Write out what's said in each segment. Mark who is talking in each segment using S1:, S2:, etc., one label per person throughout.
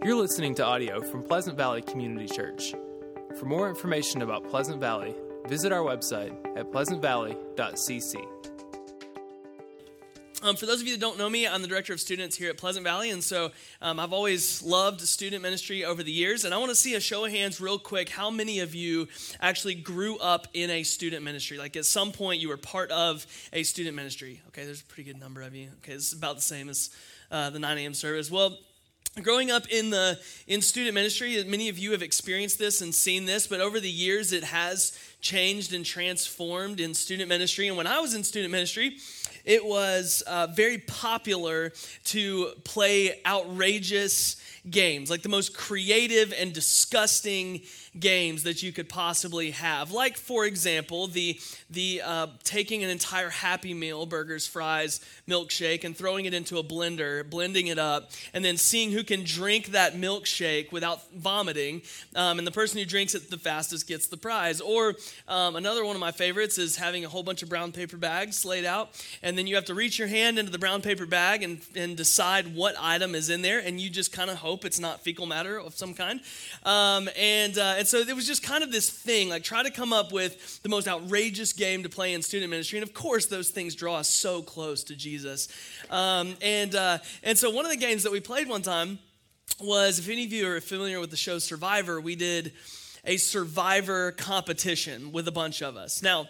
S1: You're listening to audio from Pleasant Valley Community Church. For more information about Pleasant Valley, visit our website at pleasantvalley.cc.
S2: For those of you that don't know me, I'm the director of students here at Pleasant Valley, and so I've always loved student ministry over the years, and I want to see a show of hands real quick. How many of you actually grew up in a student ministry? Like at some point you were part of a student ministry. Okay, there's a pretty good number of you. Okay, it's about the same as the 9 a.m. service. Well, growing up in student ministry, many of you have experienced this and seen this, but over the years it has changed and transformed in student ministry. And when I was in student ministry, it was very popular to play outrageous games, like the most creative and disgusting games that you could possibly have. Like, for example, the taking an entire Happy Meal, burgers, fries, milkshake, and throwing it into a blender, blending it up, and then seeing who can drink that milkshake without vomiting, and the person who drinks it the fastest gets the prize. Or another one of my favorites is having a whole bunch of brown paper bags laid out, and then you have to reach your hand into the brown paper bag and decide what item is in there, and you just kind of hope it's not fecal matter of some kind. And so it was just kind of this thing, like try to come up with the most outrageous game to play in student ministry. And of course, those things draw us so close to Jesus. And so one of the games that we played one time was, if any of you are familiar with the show Survivor, we did a Survivor competition with a bunch of us. Now,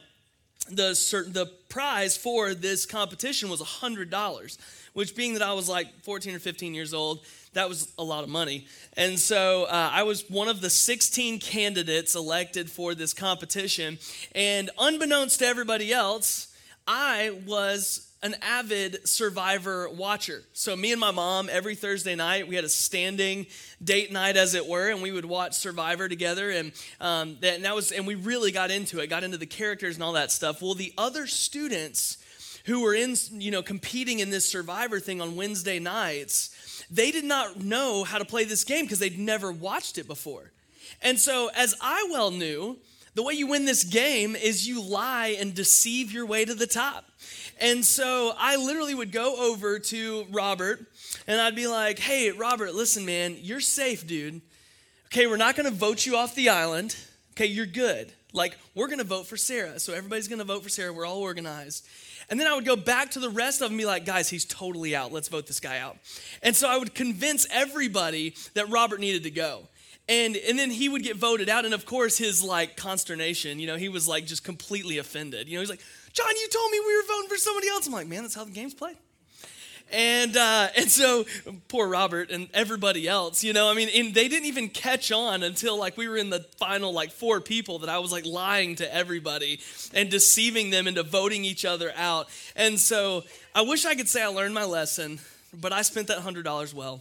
S2: the prize for this competition was $100, which, being that I was like 14 or 15 years old, that was a lot of money. And so I was one of the 16 candidates elected for this competition. And unbeknownst to everybody else, I was an avid Survivor watcher. So me and my mom, every Thursday night, we had a standing date night, as it were, and we would watch Survivor together. And and we really got into it, got into the characters and all that stuff. Well, the other students who were competing in this Survivor thing on Wednesday nights, they did not know how to play this game because they'd never watched it before. And so, as I well knew, the way you win this game is you lie and deceive your way to the top. And so I literally would go over to Robert and I'd be like, "Hey, Robert, listen, man, you're safe, dude. Okay, we're not going to vote you off the island. Okay, you're good. Like, we're going to vote for Sarah. So everybody's going to vote for Sarah. We're all organized." And then I would go back to the rest of them and be like, "Guys, he's totally out. Let's vote this guy out." And so I would convince everybody that Robert needed to go. And then he would get voted out. And of course, his consternation, he was like just completely offended. He's like, "John, you told me we were voting for somebody else." I'm like, "Man, that's how the game's played." And so poor Robert and everybody else, and they didn't even catch on until we were in the final 4 people that I was lying to everybody and deceiving them into voting each other out. And so I wish I could say I learned my lesson, but I spent that $100 well.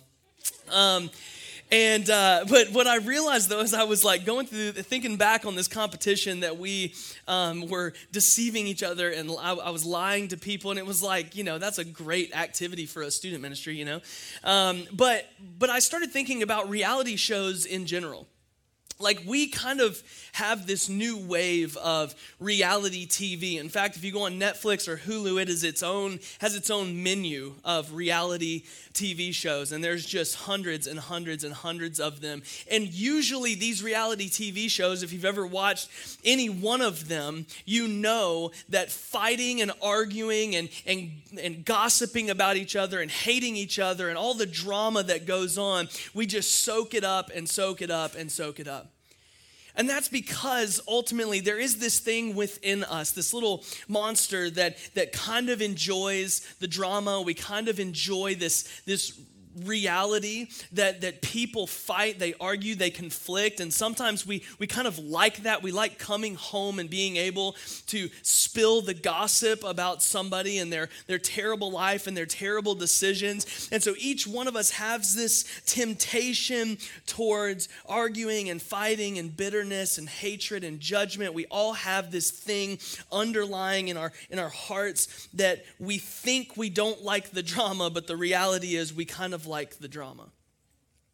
S2: But what I realized, though, as I was going through, thinking back on this competition that we were deceiving each other, and I was lying to people, and it was that's a great activity for a student ministry, But I started thinking about reality shows in general. We kind of have this new wave of reality TV. In fact, if you go on Netflix or Hulu, it has its own menu of reality TV shows, and there's just hundreds and hundreds and hundreds of them. And usually these reality TV shows, if you've ever watched any one of them, you know that fighting and arguing and gossiping about each other and hating each other and all the drama that goes on, we just soak it up and soak it up and soak it up. And that's because ultimately there is this thing within us, this little monster that kind of enjoys the drama. We kind of enjoy this reality that people fight, they argue, they conflict, and sometimes we kind of like that. We like coming home and being able to spill the gossip about somebody and their terrible life and their terrible decisions. And so each one of us has this temptation towards arguing and fighting and bitterness and hatred and judgment. We all have this thing underlying in our hearts that we think we don't like the drama, but the reality is we kind of like the drama.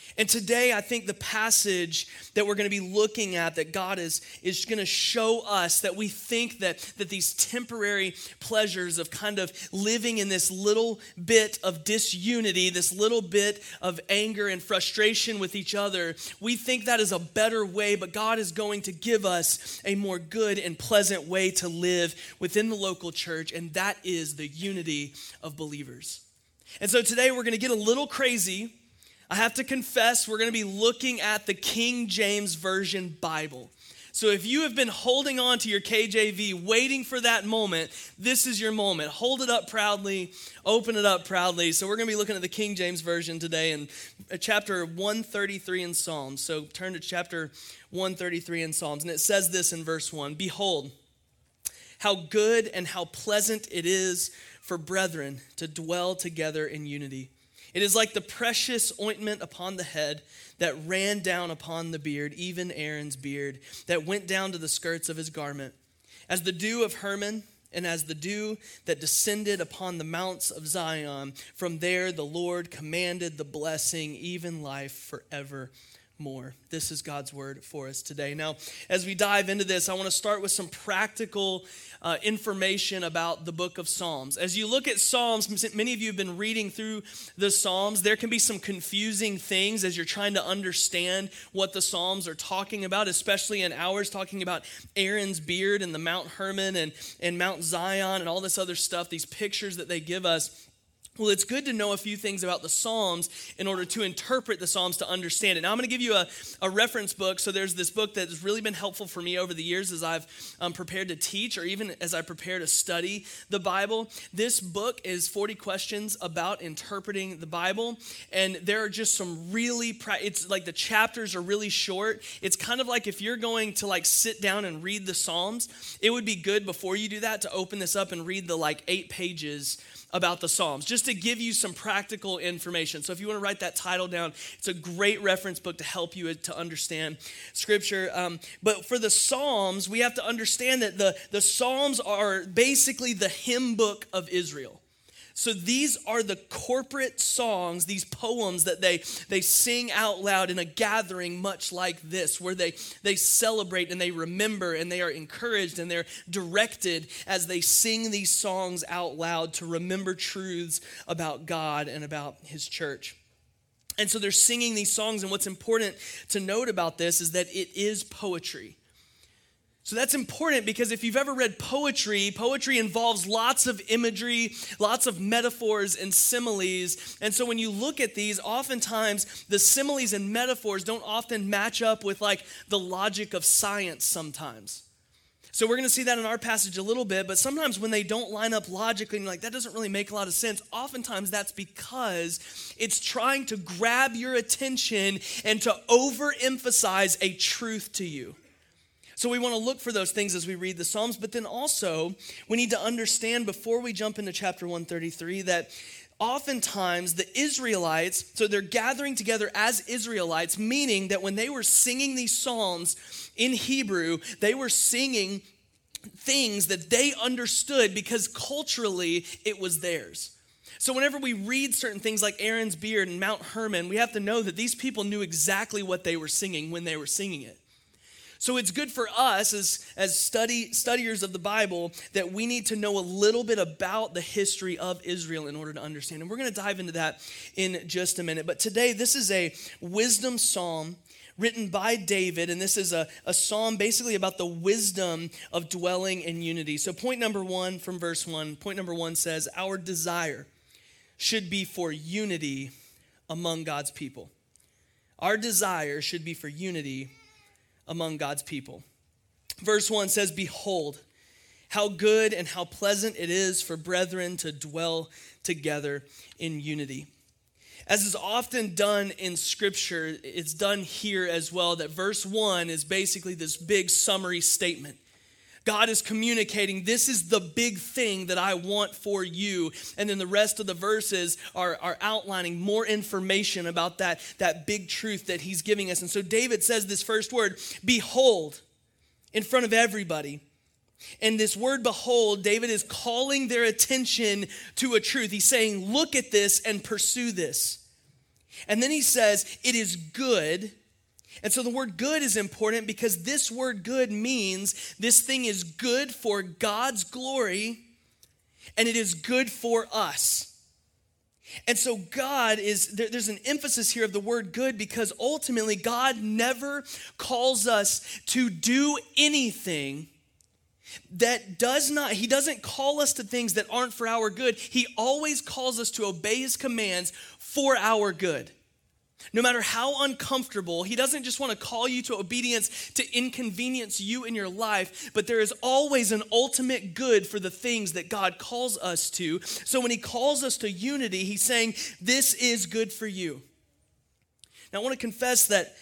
S2: And today, I think the passage that we're going to be looking at, that God is going to show us, that we think that these temporary pleasures of kind of living in this little bit of disunity, this little bit of anger and frustration with each other, we think that is a better way, but God is going to give us a more good and pleasant way to live within the local church, and that is the unity of believers. And so today, we're going to get a little crazy. I have to confess, we're going to be looking at the King James Version Bible. So if you have been holding on to your KJV, waiting for that moment, this is your moment. Hold it up proudly, open it up proudly. So we're going to be looking at the King James Version today in chapter 133 in Psalms. So turn to chapter 133 in Psalms, and it says this in verse 1, "Behold, how good and how pleasant it is for brethren to dwell together in unity. It is like the precious ointment upon the head that ran down upon the beard, even Aaron's beard, that went down to the skirts of his garment. As the dew of Hermon, and as the dew that descended upon the mounts of Zion, from there the Lord commanded the blessing, even life forevermore." This is God's word for us today. Now, as we dive into this, I want to start with some practical information about the book of Psalms. As you look at Psalms, many of you have been reading through the Psalms. There can be some confusing things as you're trying to understand what the Psalms are talking about, especially in ours, talking about Aaron's beard and the Mount Hermon and Mount Zion and all this other stuff, these pictures that they give us. Well, it's good to know a few things about the Psalms in order to interpret the Psalms, to understand it. Now, I'm going to give you a reference book. So there's this book that has really been helpful for me over the years as I've prepared to teach, or even as I prepare to study the Bible. This book is 40 questions about interpreting the Bible. And there are just some really, it's like the chapters are really short. It's kind of like if you're going to like sit down and read the Psalms, it would be good before you do that to open this up and read the like 8 pages about the Psalms, just to give you some practical information. So if you want to write that title down, it's a great reference book to help you to understand Scripture. But for the Psalms, we have to understand that the Psalms are basically the hymn book of Israel. So these are the corporate songs, these poems that they sing out loud in a gathering much like this, where they celebrate and they remember and they are encouraged and they're directed as they sing these songs out loud to remember truths about God and about His church. And so they're singing these songs, and what's important to note about this is that it is poetry. So that's important because if you've ever read poetry, poetry involves lots of imagery, lots of metaphors and similes. And so when you look at these, oftentimes the similes and metaphors don't often match up with like the logic of science sometimes. So we're going to see that in our passage a little bit, but sometimes when they don't line up logically, and you're like, that doesn't really make a lot of sense, oftentimes that's because it's trying to grab your attention and to overemphasize a truth to you. So we want to look for those things as we read the Psalms, but then also we need to understand before we jump into chapter 133 that oftentimes the Israelites, so they're gathering together as Israelites, meaning that when they were singing these Psalms in Hebrew, they were singing things that they understood because culturally it was theirs. So whenever we read certain things like Aaron's beard and Mount Hermon, we have to know that these people knew exactly what they were singing when they were singing it. So it's good for us as studiers of the Bible that we need to know a little bit about the history of Israel in order to understand. And we're going to dive into that in just a minute. But today, this is a wisdom psalm written by David, and this is a psalm basically about the wisdom of dwelling in unity. So point number 1 from verse 1, point number 1 says, our desire should be for unity among God's people. Our desire should be for unity among God's people. Verse 1 says, behold, how good and how pleasant it is for brethren to dwell together in unity. As is often done in Scripture, it's done here as well, that verse 1 is basically this big summary statement. God is communicating, this is the big thing that I want for you. And then the rest of the verses are outlining more information about that big truth that he's giving us. And so David says this first word, behold, in front of everybody. And this word behold, David is calling their attention to a truth. He's saying, look at this and pursue this. And then he says, it is good. And so the word good is important because this word good means this thing is good for God's glory and it is good for us. And so God is, there's an emphasis here of the word good because ultimately God never calls us to do anything that he doesn't call us to things that aren't for our good. He always calls us to obey his commands for our good. No matter how uncomfortable, he doesn't just want to call you to obedience to inconvenience you in your life, but there is always an ultimate good for the things that God calls us to. So when he calls us to unity, he's saying, this is good for you. Now I want to confess that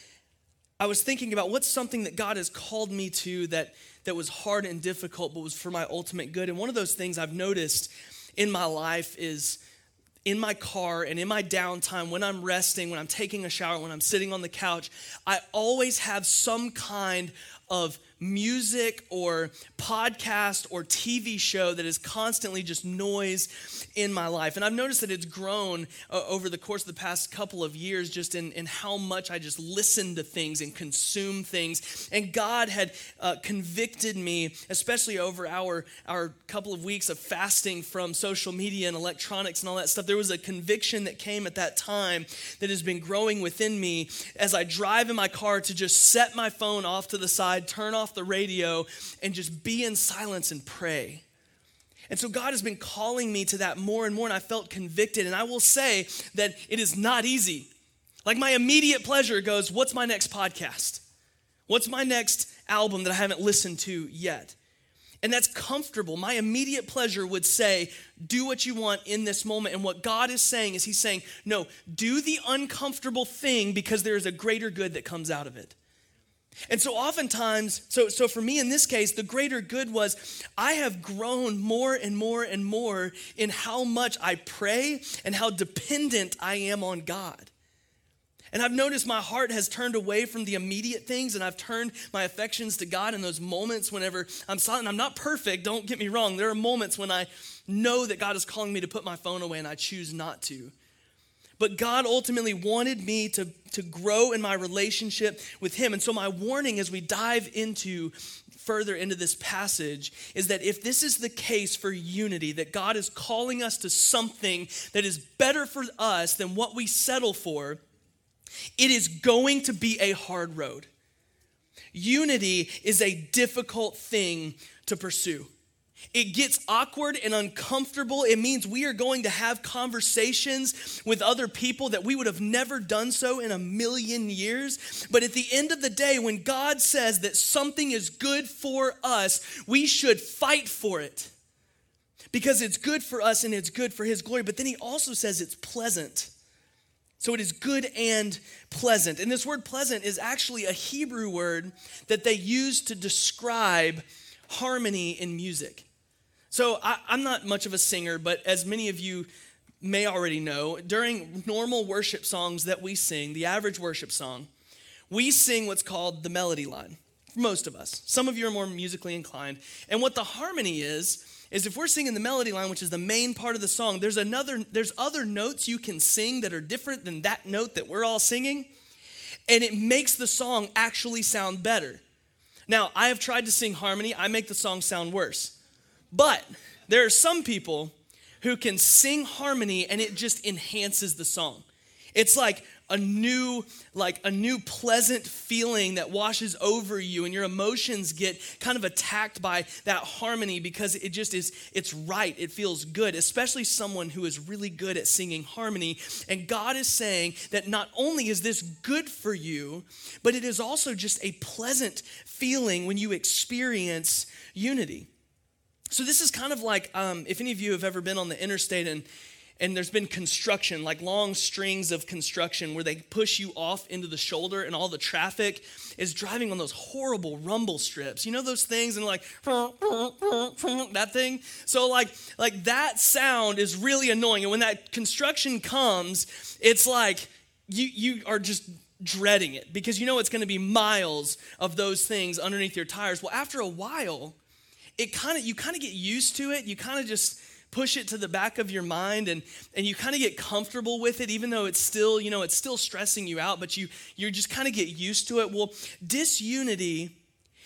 S2: I was thinking about what's something that God has called me to that was hard and difficult, but was for my ultimate good. And one of those things I've noticed in my life is in my car and in my downtime, when I'm resting, when I'm taking a shower, when I'm sitting on the couch, I always have some kind of music or podcast or TV show that is constantly just noise in my life. And I've noticed that it's grown over the course of the past couple of years just in how much I just listen to things and consume things. And God had convicted me, especially over our couple of weeks of fasting from social media and electronics and all that stuff. There was a conviction that came at that time that has been growing within me as I drive in my car to just set my phone off to the side, turn off the radio, and just be in silence and pray. And so God has been calling me to that more and more, and I felt convicted. And I will say that it is not easy. Like my immediate pleasure goes, what's my next podcast? What's my next album that I haven't listened to yet? And that's comfortable. My immediate pleasure would say, do what you want in this moment. And what God is saying is he's saying, no, do the uncomfortable thing because there is a greater good that comes out of it. And so oftentimes, so for me in this case, the greater good was I have grown more and more and more in how much I pray and how dependent I am on God. And I've noticed my heart has turned away from the immediate things and I've turned my affections to God in those moments whenever I'm silent. I'm not perfect, don't get me wrong. There are moments when I know that God is calling me to put my phone away and I choose not to. But God ultimately wanted me to grow in my relationship with him. And so my warning as we dive further into this passage is that if this is the case for unity, that God is calling us to something that is better for us than what we settle for, it is going to be a hard road. Unity is a difficult thing to pursue. It gets awkward and uncomfortable. It means we are going to have conversations with other people that we would have never done so in a million years. But at the end of the day, when God says that something is good for us, we should fight for it because it's good for us and it's good for his glory. But then he also says it's pleasant. So it is good and pleasant. And this word pleasant is actually a Hebrew word that they use to describe harmony in music. So I'm not much of a singer, but as many of you may already know, during normal worship songs that we sing, the average worship song, we sing what's called the melody line, for most of us. Some of you are more musically inclined. And what the harmony is if we're singing the melody line, which is the main part of the song, there's other notes you can sing that are different than that note that we're all singing, and it makes the song actually sound better. Now, I have tried to sing harmony. I make the song sound worse. But there are some people who can sing harmony and it just enhances the song. It's like a new pleasant feeling that washes over you and your emotions get kind of attacked by that harmony because it's right. It feels good, especially someone who is really good at singing harmony. And God is saying that not only is this good for you, but it is also just a pleasant feeling when you experience unity. So this is kind of like if any of you have ever been on the interstate and there's been construction, like long strings of construction where they push you off into the shoulder and all the traffic is driving on those horrible rumble strips. You know those things and like that thing? So like that sound is really annoying. And when that construction comes, it's like you are just dreading it because you know it's going to be miles of those things underneath your tires. Well, after a while, you kind of get used to it. You kind of just push it to the back of your mind and you kind of get comfortable with it, even though it's still, it's still stressing you out, but you just kind of get used to it. Well, disunity,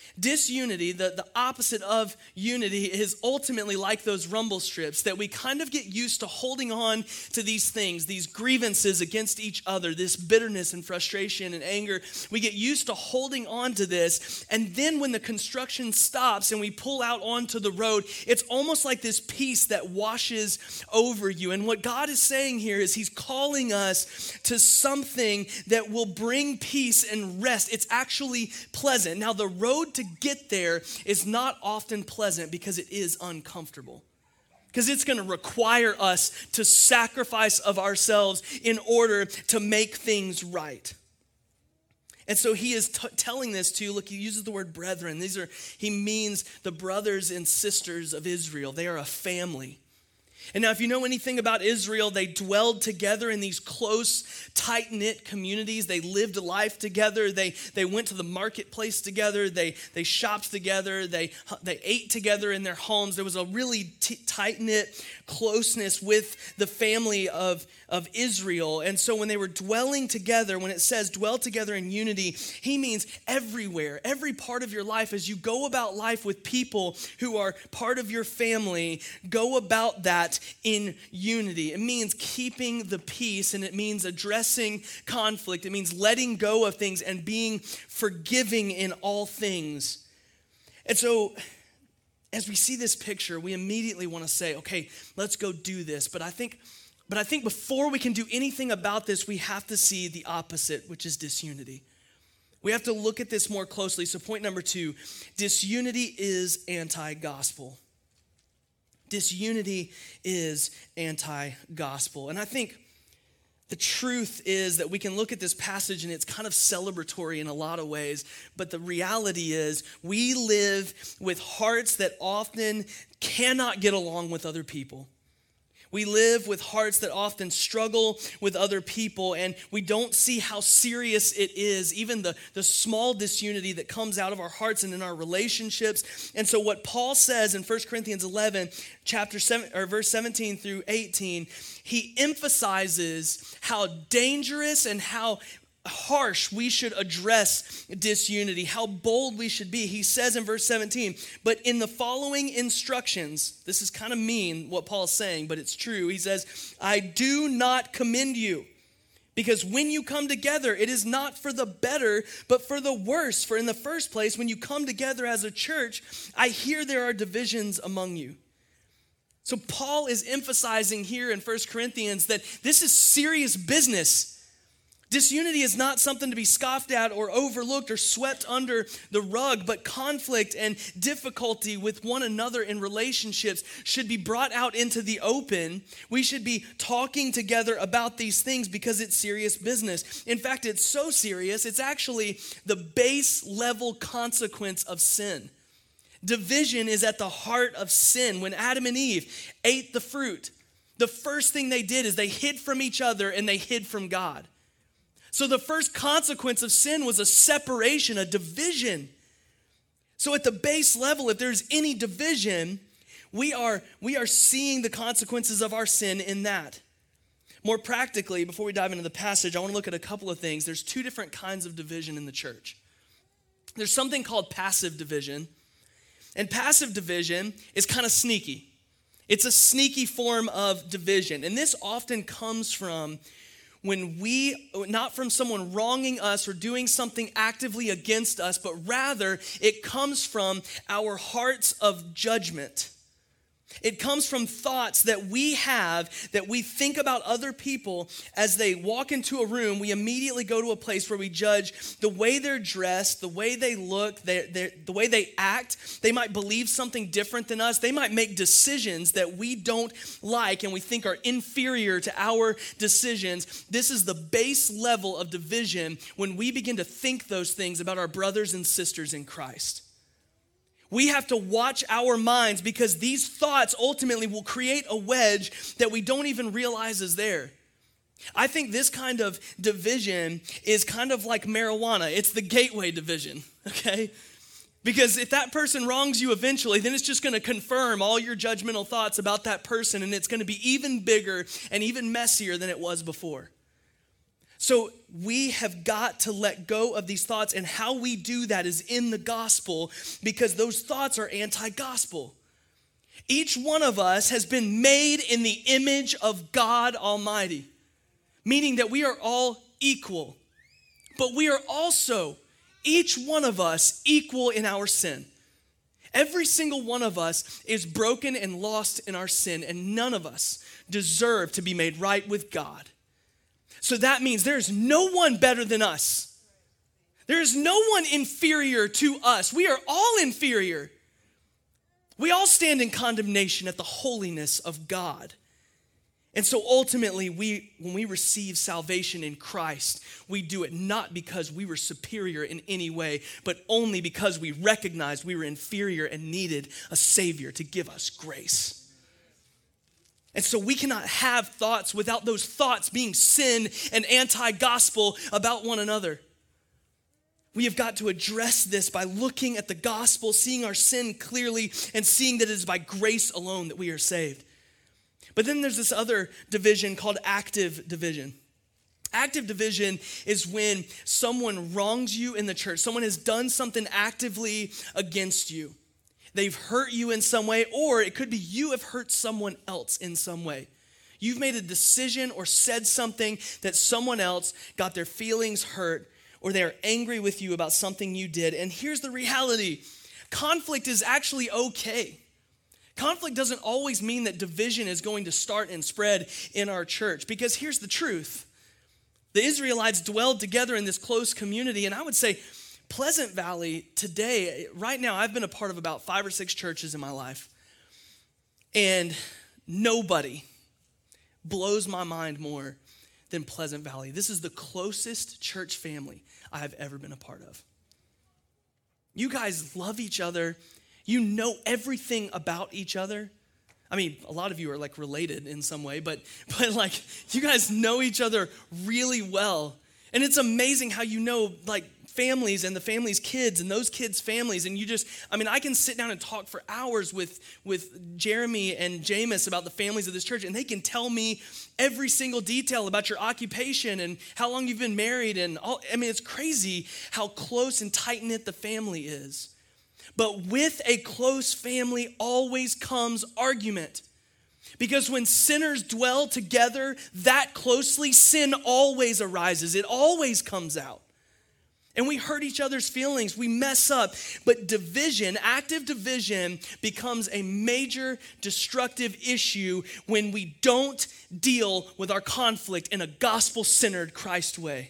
S2: the opposite of unity, is ultimately like those rumble strips that we kind of get used to holding on to these things, these grievances against each other, this bitterness and frustration and anger. We get used to holding on to this, and then when the construction stops and we pull out onto the road, it's almost like this peace that washes over you. And what God is saying here is he's calling us to something that will bring peace and rest. It's actually pleasant. Now, the road to get there is not often pleasant because it is uncomfortable. Because it's going to require us to sacrifice of ourselves in order to make things right. And so he is telling this to, look, he uses the word brethren. He means the brothers and sisters of Israel. They are a family. And now if you know anything about Israel, they dwelled together in these close, tight-knit communities. They lived life together. They went to the marketplace together. They shopped together. They ate together in their homes. There was a really tight-knit closeness with the family of Israel. And so when they were dwelling together, when it says dwell together in unity, he means everywhere, every part of your life. As you go about life with people who are part of your family, go about that in unity. It means keeping the peace, and it means addressing conflict. It means letting go of things and being forgiving in all things. And so as we see this picture, we immediately want to say, okay, let's go do this. But I think before we can do anything about this, we have to see the opposite, which is disunity. We have to look at this more closely. So point number 2, disunity is anti-gospel. Disunity is anti-gospel. And I think the truth is that we can look at this passage and it's kind of celebratory in a lot of ways, but the reality is we live with hearts that often cannot get along with other people. We live with hearts that often struggle with other people, and we don't see how serious it is, even the small disunity that comes out of our hearts and in our relationships. And so what Paul says in 1 Corinthians 11, chapter 7, or verse 17 through 18, he emphasizes how dangerous and how harsh we should address disunity, how bold we should be. He says in verse 17, but in the following instructions, this is kind of mean what Paul's saying, but it's true. He says, I do not commend you, because when you come together, it is not for the better, but for the worse. For in the first place, when you come together as a church, I hear there are divisions among you. So Paul is emphasizing here in 1 Corinthians that this is serious business. Disunity is not something to be scoffed at or overlooked or swept under the rug, but conflict and difficulty with one another in relationships should be brought out into the open. We should be talking together about these things because it's serious business. In fact, it's so serious, it's actually the base level consequence of sin. Division is at the heart of sin. When Adam and Eve ate the fruit, the first thing they did is they hid from each other and they hid from God. So the first consequence of sin was a separation, a division. So at the base level, if there's any division, we are seeing the consequences of our sin in that. More practically, before we dive into the passage, I want to look at a couple of things. There's 2 different kinds of division in the church. There's something called passive division. And passive division is kind of sneaky. It's a sneaky form of division. And this often comes from when not from someone wronging us or doing something actively against us, but rather it comes from our hearts of judgment. It comes from thoughts that we have, that we think about other people as they walk into a room. We immediately go to a place where we judge the way they're dressed, the way they look, the way they act. They might believe something different than us. They might make decisions that we don't like and we think are inferior to our decisions. This is the base level of division when we begin to think those things about our brothers and sisters in Christ. We have to watch our minds because these thoughts ultimately will create a wedge that we don't even realize is there. I think this kind of division is kind of like marijuana. It's the gateway division, okay? Because if that person wrongs you eventually, then it's just going to confirm all your judgmental thoughts about that person, and it's going to be even bigger and even messier than it was before. So we have got to let go of these thoughts, and how we do that is in the gospel, because those thoughts are anti-gospel. Each one of us has been made in the image of God Almighty, meaning that we are all equal, but we are also, each one of us, equal in our sin. Every single one of us is broken and lost in our sin, and none of us deserve to be made right with God. So that means there's no one better than us. There is no one inferior to us. We are all inferior. We all stand in condemnation at the holiness of God. And so ultimately, when we receive salvation in Christ, we do it not because we were superior in any way, but only because we recognized we were inferior and needed a Savior to give us grace. And so we cannot have thoughts without those thoughts being sin and anti-gospel about one another. We have got to address this by looking at the gospel, seeing our sin clearly, and seeing that it is by grace alone that we are saved. But then there's this other division called active division. Active division is when someone wrongs you in the church. Someone has done something actively against you. They've hurt you in some way, or it could be you have hurt someone else in some way. You've made a decision or said something that someone else got their feelings hurt, or they're angry with you about something you did. And here's the reality. Conflict is actually okay. Conflict doesn't always mean that division is going to start and spread in our church, because here's the truth. The Israelites dwelled together in this close community, and I would say Pleasant Valley today, right now, I've been a part of about 5 or 6 churches in my life, and nobody blows my mind more than Pleasant Valley. This is the closest church family I have ever been a part of. You guys love each other. You know everything about each other. I mean, a lot of you are like related in some way, but like you guys know each other really well. And it's amazing how you know like families and the families' kids and those kids' families. And I can sit down and talk for hours with Jeremy and Jameis about the families of this church, and they can tell me every single detail about your occupation and how long you've been married and all. I mean, it's crazy how close and tight-knit the family is. But with a close family always comes argument. Because when sinners dwell together that closely, sin always arises. It always comes out. And we hurt each other's feelings. We mess up. But division, active division, becomes a major destructive issue when we don't deal with our conflict in a gospel-centered Christ way.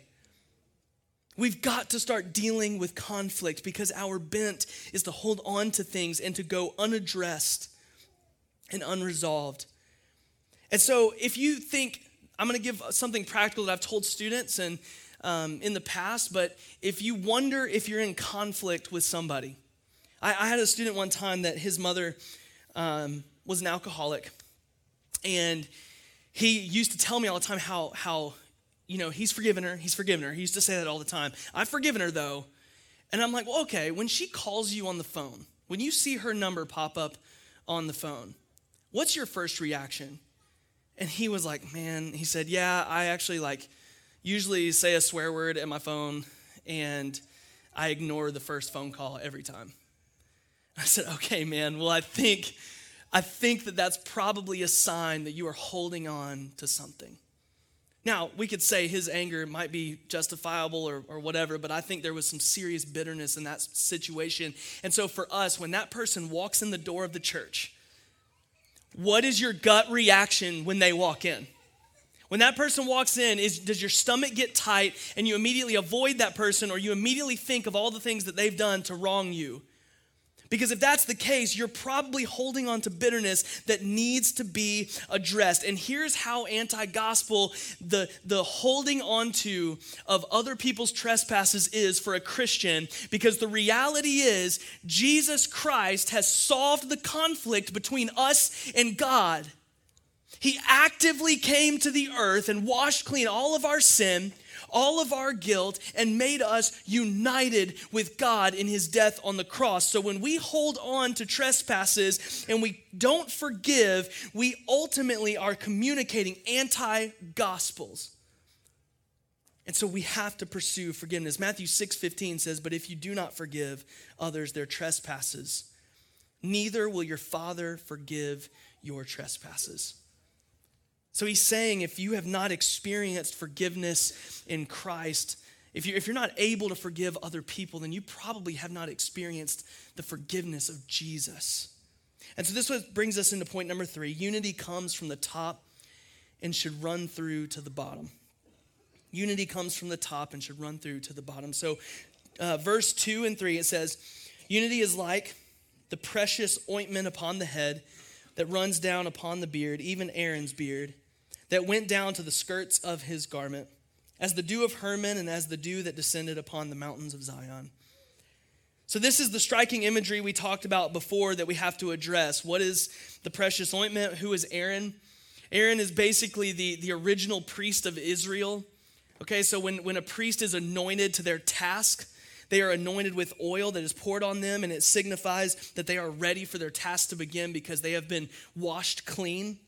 S2: We've got to start dealing with conflict because our bent is to hold on to things and to go unaddressed and unresolved. And so if you think, I'm going to give something practical that I've told students and in the past, but if you wonder if you're in conflict with somebody. I had a student one time that his mother was an alcoholic, and he used to tell me all the time how he's forgiven her. He used to say that all the time. I've forgiven her, though. And I'm like, well, okay, when she calls you on the phone, when you see her number pop up on the phone, what's your first reaction? And he was like, man, he said, yeah, I actually usually say a swear word at my phone, and I ignore the first phone call every time. I said, okay, man, well, I think that that's probably a sign that you are holding on to something. Now, we could say his anger might be justifiable or whatever, but I think there was some serious bitterness in that situation. And so for us, when that person walks in the door of the church, what is your gut reaction when they walk in? When that person walks in, does your stomach get tight and you immediately avoid that person, or you immediately think of all the things that they've done to wrong you? Because if that's the case, you're probably holding on to bitterness that needs to be addressed. And here's how anti-gospel the holding on to of other people's trespasses is for a Christian. Because the reality is, Jesus Christ has solved the conflict between us and God. He actively came to the earth and washed clean all of our sin, all of our guilt and made us united with God in his death on the cross. So when we hold on to trespasses and we don't forgive, we ultimately are communicating anti-gospels. And so we have to pursue forgiveness. Matthew 6:15 says, "But if you do not forgive others their trespasses, neither will your Father forgive your trespasses." So he's saying if you have not experienced forgiveness in Christ, if you're not able to forgive other people, then you probably have not experienced the forgiveness of Jesus. And so this brings us into point number 3. Unity comes from the top and should run through to the bottom. Unity comes from the top and should run through to the bottom. So verse 2 and 3, it says, "Unity is like the precious ointment upon the head that runs down upon the beard, even Aaron's beard, that went down to the skirts of his garment, as the dew of Hermon and as the dew that descended upon the mountains of Zion." So this is the striking imagery we talked about before that we have to address. What is the precious ointment? Who is Aaron? Aaron is basically the original priest of Israel. Okay, so when a priest is anointed to their task, they are anointed with oil that is poured on them, and it signifies that they are ready for their task to begin because they have been washed clean.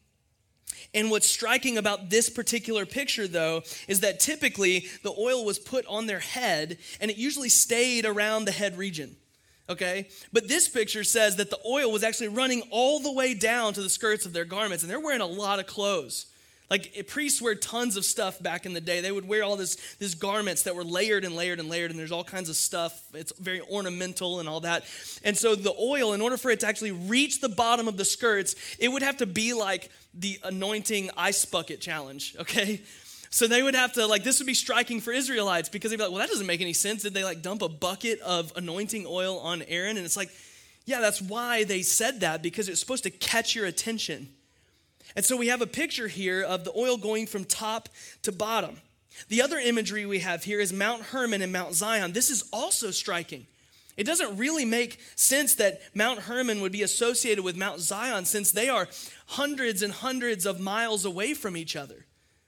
S2: And what's striking about this particular picture, though, is that typically the oil was put on their head, and it usually stayed around the head region. Okay, but this picture says that the oil was actually running all the way down to the skirts of their garments, and they're wearing a lot of clothes. Like priests wear tons of stuff back in the day. They would wear all these garments that were layered and layered and layered, and there's all kinds of stuff. It's very ornamental and all that. And so the oil, in order for it to actually reach the bottom of the skirts, it would have to be like the anointing ice bucket challenge, okay? So they would have to, this would be striking for Israelites because they'd be like, well, that doesn't make any sense. Did they dump a bucket of anointing oil on Aaron? And it's like, yeah, that's why they said that, because it's supposed to catch your attention. And so we have a picture here of the oil going from top to bottom. The other imagery we have here is Mount Hermon and Mount Zion. This is also striking. It doesn't really make sense that Mount Hermon would be associated with Mount Zion since they are hundreds and hundreds of miles away from each other.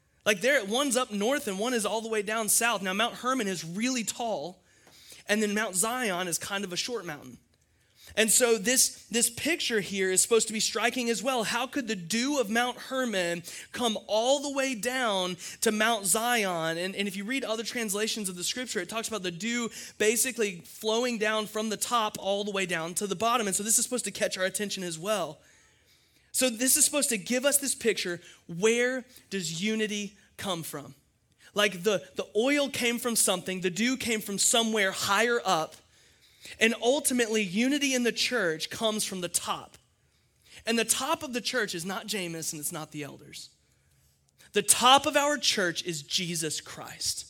S2: One's up north and one is all the way down south. Now, Mount Hermon is really tall, and then Mount Zion is kind of a short mountain. And so this picture here is supposed to be striking as well. How could the dew of Mount Hermon come all the way down to Mount Zion? And if you read other translations of the scripture, it talks about the dew basically flowing down from the top all the way down to the bottom. And so this is supposed to catch our attention as well. So this is supposed to give us this picture. Where does unity come from? The oil came from something. The dew came from somewhere higher up. And ultimately, unity in the church comes from the top. And the top of the church is not Jameis and it's not the elders. The top of our church is Jesus Christ.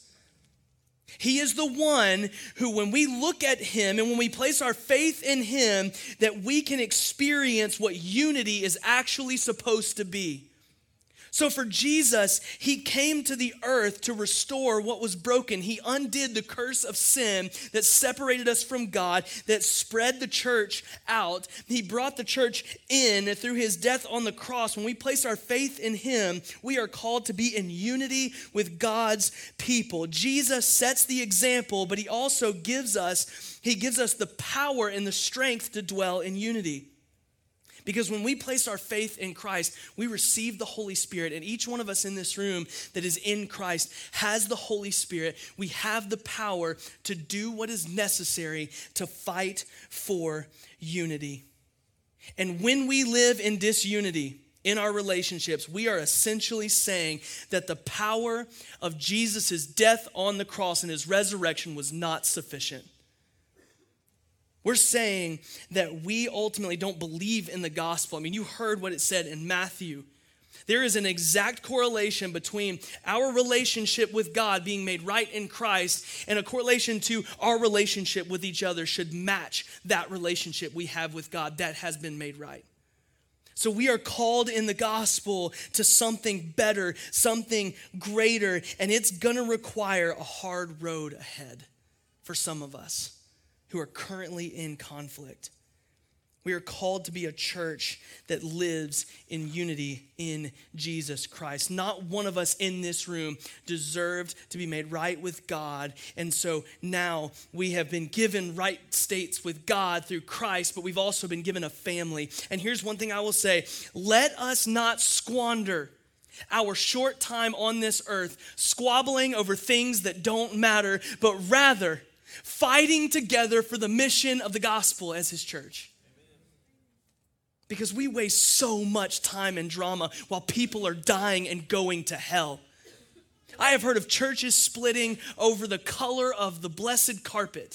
S2: He is the one who, when we look at him and when we place our faith in him, that we can experience what unity is actually supposed to be. So for Jesus, he came to the earth to restore what was broken. He undid the curse of sin that separated us from God, that spread the church out. He brought the church in through his death on the cross. When we place our faith in him, we are called to be in unity with God's people. Jesus sets the example, but he also gives us the power and the strength to dwell in unity. Because when we place our faith in Christ, we receive the Holy Spirit. And each one of us in this room that is in Christ has the Holy Spirit. We have the power to do what is necessary to fight for unity. And when we live in disunity in our relationships, we are essentially saying that the power of Jesus' death on the cross and his resurrection was not sufficient. We're saying that we ultimately don't believe in the gospel. I mean, you heard what it said in Matthew. There is an exact correlation between our relationship with God being made right in Christ and a correlation to our relationship with each other should match that relationship we have with God that has been made right. So we are called in the gospel to something better, something greater, and it's going to require a hard road ahead for some of us who are currently in conflict. We are called to be a church that lives in unity in Jesus Christ. Not one of us in this room deserved to be made right with God. And so now we have been given right states with God through Christ, but we've also been given a family. And here's one thing I will say. Let us not squander our short time on this earth squabbling over things that don't matter, but rather fighting together for the mission of the gospel as his church. Because we waste so much time and drama while people are dying and going to hell. I have heard of churches splitting over the color of the blessed carpet.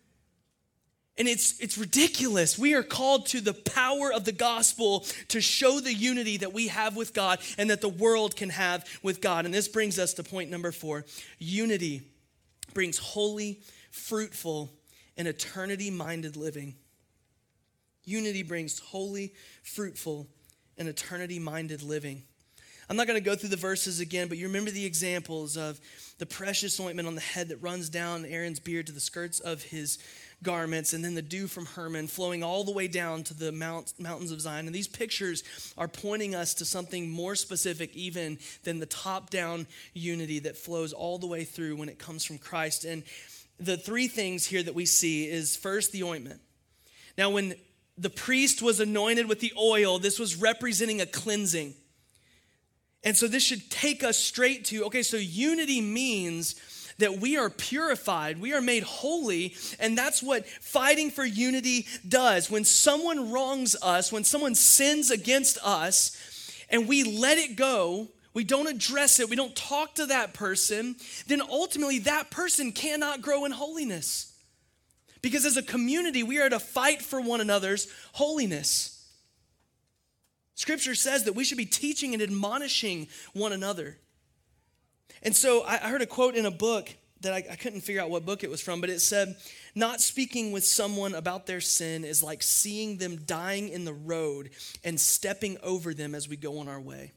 S2: And it's ridiculous. We are called to the power of the gospel to show the unity that we have with God and that the world can have with God. And this brings us to point number 4. Unity brings holy, fruitful, and eternity-minded living. Unity brings holy, fruitful, and eternity-minded living. I'm not going to go through the verses again, but you remember the examples of the precious ointment on the head that runs down Aaron's beard to the skirts of his garments, and then the dew from Hermon flowing all the way down to the mountains of Zion. And these pictures are pointing us to something more specific even than the top-down unity that flows all the way through when it comes from Christ. And the 3 things here that we see is first the ointment. Now, when the priest was anointed with the oil, this was representing a cleansing. And so this should take us straight to, okay, so unity means that we are purified, we are made holy, and that's what fighting for unity does. When someone wrongs us, when someone sins against us, and we let it go, we don't address it, we don't talk to that person, then ultimately that person cannot grow in holiness. Because as a community, we are to fight for one another's holiness. Scripture says that we should be teaching and admonishing one another. And so I heard a quote in a book that I couldn't figure out what book it was from, but it said, not speaking with someone about their sin is like seeing them dying in the road and stepping over them as we go on our way.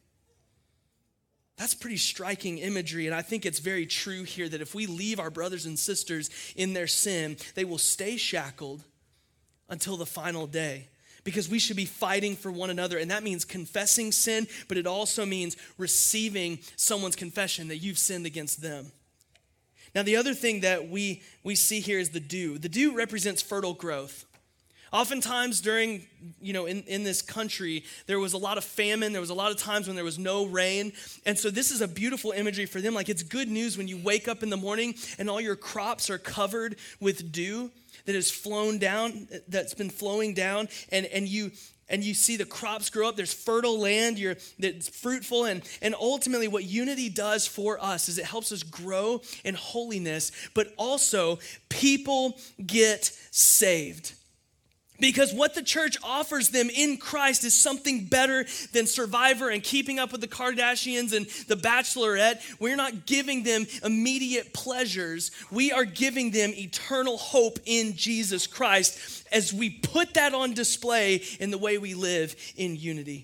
S2: That's pretty striking imagery, and I think it's very true here that if we leave our brothers and sisters in their sin, they will stay shackled until the final day. Because we should be fighting for one another, and that means confessing sin, but it also means receiving someone's confession that you've sinned against them. Now, the other thing that we see here is the dew. The dew represents fertile growth. Oftentimes during, in this country, there was a lot of famine. There was a lot of times when there was no rain. And so this is a beautiful imagery for them. Like, it's good news when you wake up in the morning and all your crops are covered with dew that has flown down, that's been flowing down, and you see the crops grow up. There's fertile land that's fruitful. And ultimately what unity does for us is it helps us grow in holiness, but also people get saved. Because what the church offers them in Christ is something better than Survivor and Keeping Up with the Kardashians and The Bachelorette. We're not giving them immediate pleasures. We are giving them eternal hope in Jesus Christ as we put that on display in the way we live in unity.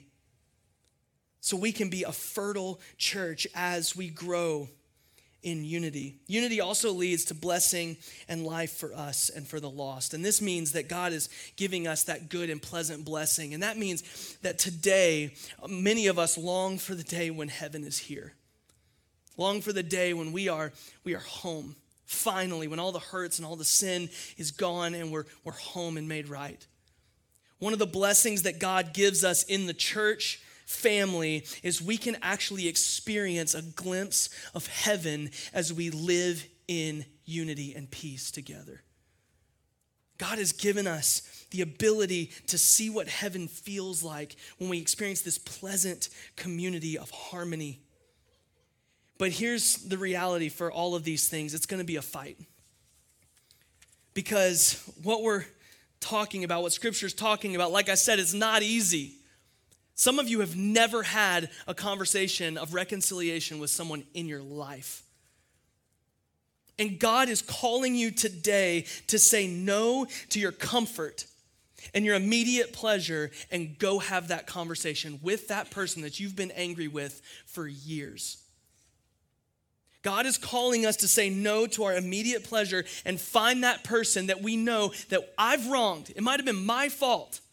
S2: So we can be a fertile church as we grow in unity. Unity also leads to blessing and life for us and for the lost. And this means that God is giving us that good and pleasant blessing. And that means that today, many of us long for the day when heaven is here. Long for the day when we are home. Finally, when all the hurts and all the sin is gone and we're home and made right. One of the blessings that God gives us in the church family is we can actually experience a glimpse of heaven as we live in unity and peace together. God has given us the ability to see what heaven feels like when we experience this pleasant community of harmony. But here's the reality for all of these things. It's going to be a fight. Because what we're talking about, what Scripture's talking about, like I said, it's not easy. Some of you have never had a conversation of reconciliation with someone in your life. And God is calling you today to say no to your comfort and your immediate pleasure and go have that conversation with that person that you've been angry with for years. God is calling us to say no to our immediate pleasure and find that person that we know that I've wronged. It might have been my fault.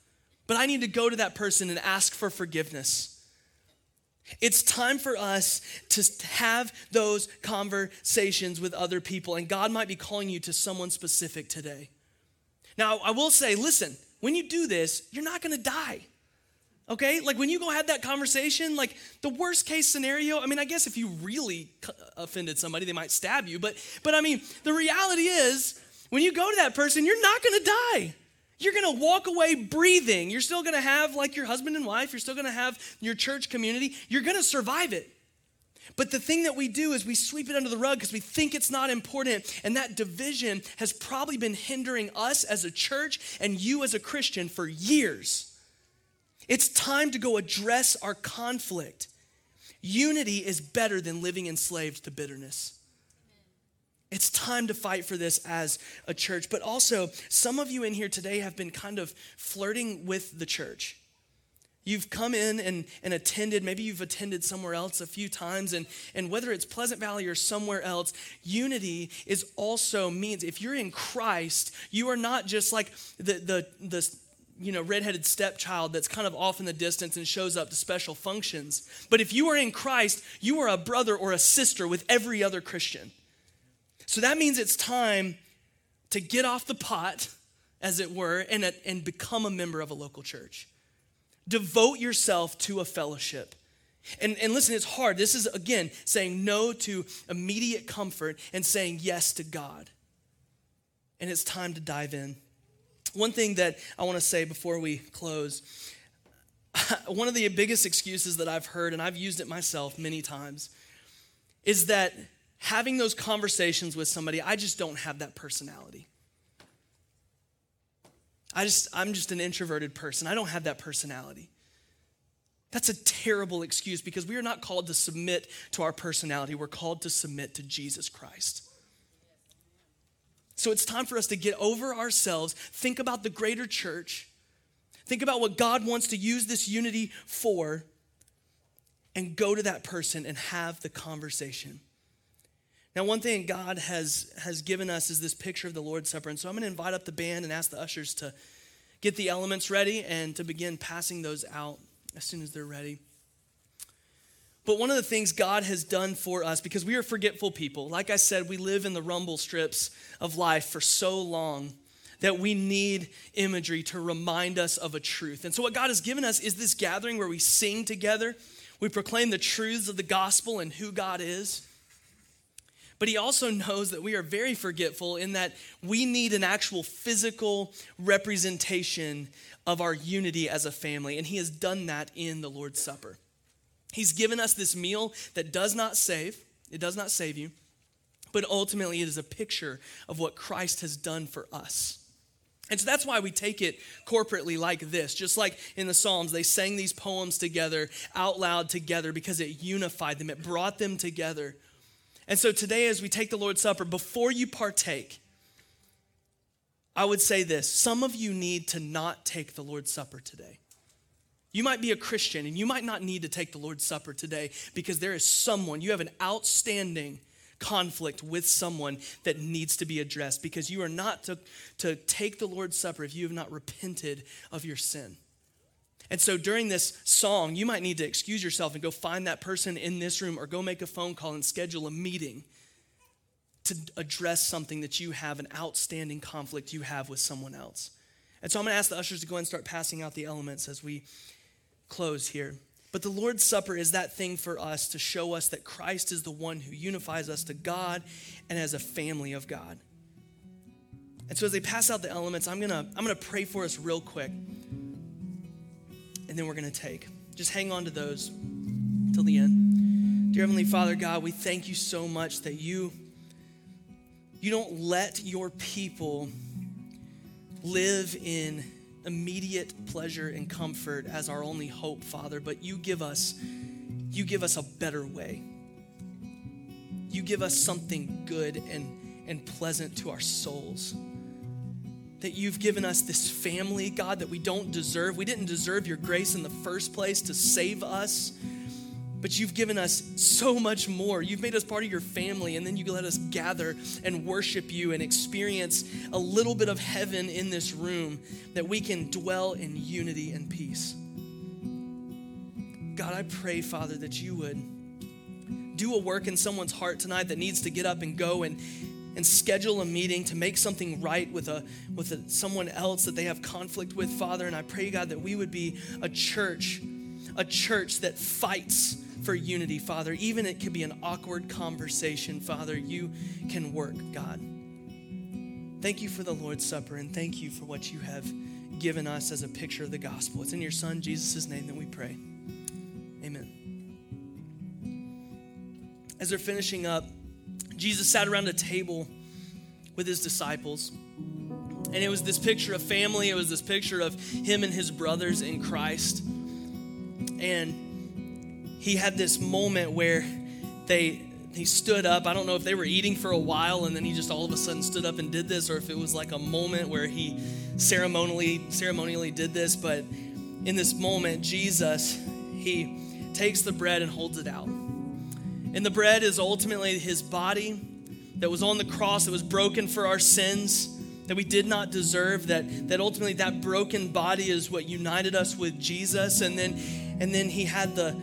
S2: but I need to go to that person and ask for forgiveness. It's time for us to have those conversations with other people, and God might be calling you to someone specific today. Now, I will say, listen, when you do this, you're not going to die. Okay? Like when you go have that conversation, like the worst case scenario, I mean, I guess if you really offended somebody, they might stab you. But I mean, the reality is when you go to that person, you're not going to die. You're going to walk away breathing. You're still going to have like your husband and wife. You're still going to have your church community. You're going to survive it. But the thing that we do is we sweep it under the rug because we think it's not important. And that division has probably been hindering us as a church and you as a Christian for years. It's time to go address our conflict. Unity is better than living enslaved to bitterness. It's time to fight for this as a church. But also, some of you in here today have been kind of flirting with the church. You've come in and attended, maybe you've attended somewhere else a few times, and whether it's Pleasant Valley or somewhere else, unity is also means if you're in Christ, you are not just like the redheaded stepchild that's kind of off in the distance and shows up to special functions. But if you are in Christ, you are a brother or a sister with every other Christian. So that means it's time to get off the pot, as it were, and become a member of a local church. Devote yourself to a fellowship. And listen, it's hard. This is, again, saying no to immediate comfort and saying yes to God. And it's time to dive in. One thing that I want to say before we close, one of the biggest excuses that I've heard, and I've used it myself many times, is that having those conversations with somebody, I just don't have that personality. I'm just an introverted person. I don't have that personality. That's a terrible excuse because we are not called to submit to our personality. We're called to submit to Jesus Christ. So it's time for us to get over ourselves, think about the greater church, think about what God wants to use this unity for, and go to that person and have the conversation. Now, one thing God has given us is this picture of the Lord's Supper. And so I'm going to invite up the band and ask the ushers to get the elements ready and to begin passing those out as soon as they're ready. But one of the things God has done for us, because we are forgetful people, like I said, we live in the rumble strips of life for so long that we need imagery to remind us of a truth. And so what God has given us is this gathering where we sing together, we proclaim the truths of the gospel and who God is. But he also knows that we are very forgetful in that we need an actual physical representation of our unity as a family. And he has done that in the Lord's Supper. He's given us this meal that does not save. It does not save you. But ultimately, it is a picture of what Christ has done for us. And so that's why we take it corporately like this. Just like in the Psalms, they sang these poems together, out loud together, because it unified them. It brought them together. And so today, as we take the Lord's Supper, before you partake, I would say this. Some of you need to not take the Lord's Supper today. You might be a Christian and you might not need to take the Lord's Supper today because there is someone, you have an outstanding conflict with someone that needs to be addressed because you are not to take the Lord's Supper if you have not repented of your sin. And so during this song, you might need to excuse yourself and go find that person in this room or go make a phone call and schedule a meeting to address something that you have, an outstanding conflict you have with someone else. And so I'm going to ask the ushers to go ahead and start passing out the elements as we close here. But the Lord's Supper is that thing for us to show us that Christ is the one who unifies us to God and as a family of God. And so as they pass out the elements, I'm gonna pray for us real quick. And then we're gonna take. Just hang on to those till the end. Dear Heavenly Father, God, we thank you so much that you don't let your people live in immediate pleasure and comfort as our only hope, Father, but you give us a better way. You give us something good and pleasant to our souls. That you've given us this family, God, that we don't deserve. We didn't deserve your grace in the first place to save us, But you've given us so much more. You've made us part of your family, and then you let us gather and worship you and experience a little bit of heaven in this room that we can dwell in unity and peace. God, I pray, Father, that you would do a work in someone's heart tonight that needs to get up and go and schedule a meeting to make something right with someone else that they have conflict with, Father. And I pray, God, that we would be a church that fights for unity, Father. Even it could be an awkward conversation, Father. You can work, God. Thank you for the Lord's Supper, and thank you for what you have given us as a picture of the gospel. It's in your Son, Jesus' name, that we pray. Amen. As they're finishing up, Jesus sat around a table with his disciples. And it was this picture of family. It was this picture of him and his brothers in Christ. And he had this moment where he stood up. I don't know if they were eating for a while and then he just all of a sudden stood up and did this, or if it was like a moment where he ceremonially did this. But in this moment, Jesus, he takes the bread and holds it out. And the bread is ultimately his body that was on the cross, that was broken for our sins, that we did not deserve, that ultimately that broken body is what united us with Jesus. And then he had the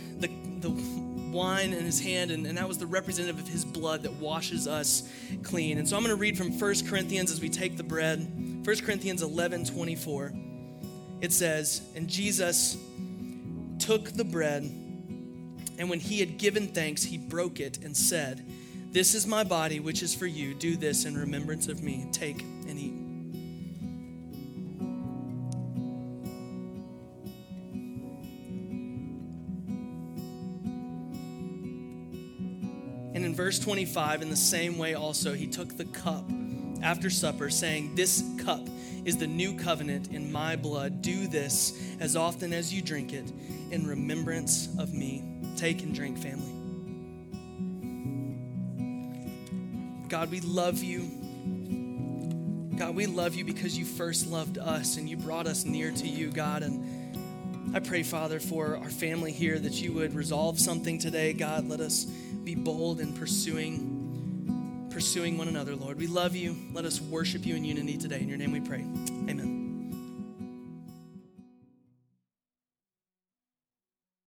S2: wine in his hand, and that was the representative of his blood that washes us clean. And so I'm going to read from 1 Corinthians as we take the bread. 1 Corinthians 11:24. It says, "And Jesus took the bread, and when he had given thanks, he broke it and said, 'This is my body, which is for you. Do this in remembrance of me. Take and eat.'" And in verse 25, in the same way also, he took the cup after supper, saying, "This cup is the new covenant in my blood. Do this as often as you drink it in remembrance of me." Take and drink, family. God, we love you. God, we love you because you first loved us and you brought us near to you, God. And I pray, Father, for our family here that you would resolve something today. God, let us be bold in pursuing one another, Lord. We love you. Let us worship you in unity today. In your name we pray. Amen.